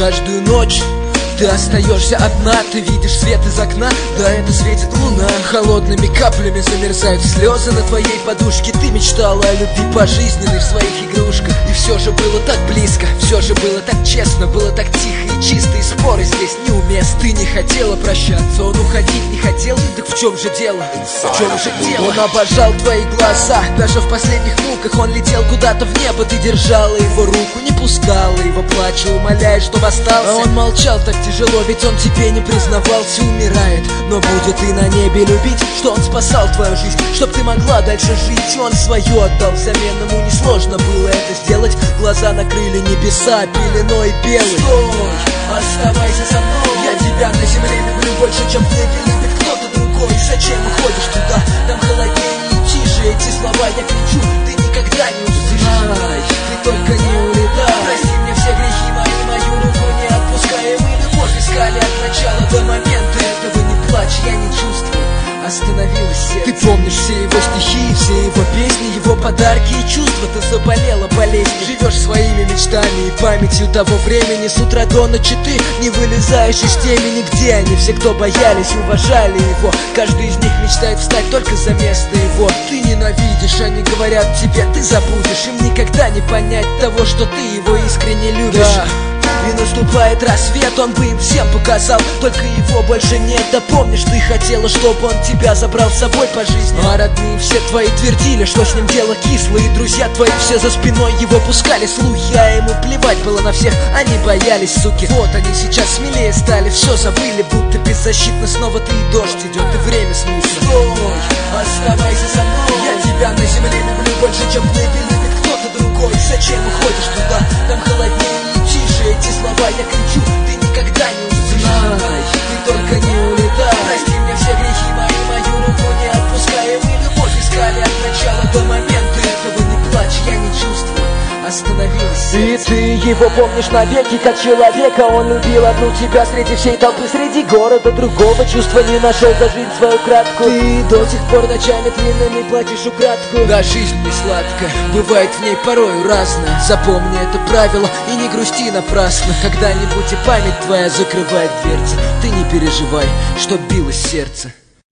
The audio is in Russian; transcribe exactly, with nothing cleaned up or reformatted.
Каждую ночь ты остаешься одна, ты видишь свет из окна, да это светит луна. Холодными каплями замерзают слезы на твоей подушке. Ты мечтала о любви пожизненной в своих игрушках. И все же было так близко, все же было так честно, было так тихо и чисто, и споры здесь неуместны. Ты не хотела прощаться, он уходить не хотел, так в чем же дело? В чем же дело? Он обожал твои глаза, даже в последних муках он летел куда-то в небо. Ты держала его руку, не пускала его, плача, умоляя, чтоб остался. А он молчал так тяжело, ведь он тебе не признавался, умирает. Но будет и на небе любить, что он спасал твою жизнь, чтоб ты могла дальше жить. И он свое отдал взамен, ему несложно было это сделать. Глаза накрыли небеса пеленой белой. Стой, оставайся со мной, я тебя на земле люблю больше, чем в небе любит кто-то другой. Зачем уходишь туда, там холоднее и тише. Эти слова я кричу, ты никогда не услышишь. Ты только не улетай, прости мне все грехи мои, мою руку не отпускай. Мы любовь искали от начала до момента этого. Не плачь, я не чувствую, остановилось сердце. Ты помнишь все его стихи, все его песни, его подарки и чувства. Ты заболела болезнью, живешь своими мечтами и памятью того времени. С утра до ночи ты не вылезаешь из темени. Где они, все, кто боялись, уважали его? Каждый из них мечтает встать только за место его. Ты ненавидишь, они говорят тебе, ты забудешь. Им никогда не понять того, что ты его искренне любишь. Да. И наступает рассвет, он бы им всем показал, только его больше нет. Да помнишь, ты хотела, чтобы он тебя забрал с собой по жизни. А родные все твои твердили, что с ним дело кислое. И друзья твои все за спиной его пускали слухи. А ему плевать было на всех, они боялись, суки. Вот они сейчас смелее стали, все забыли, будто беззащитно. Снова ты и дождь идет, и время снится. Стой, оставайся со мной, я тебя на земле люблю больше, чем в небе любит кто-то другой. Зачем уходишь туда, там холоднее и тише. Эти слова я кричу, ты никогда не услышишь. Ты только не улетай, прости мне все грехи мои, мою руку не отпускай. Мы любовь искали от начала до момента этого. Не плачь, я не чувствую, остановилось сердце. И ты его помнишь навеки, как человека. Он любил одну тебя среди всей толпы, среди города. Другого чувства не нашел за жизнь свою краткую. Ты до сих пор ночами длинными плачешь украдку. Да, жизнь не сладкая, бывает в ней порою разное. Запомни это правило и не грусти напрасно. Когда-нибудь и память твоя закрывает дверцы. Ты не переживай, что билось сердце.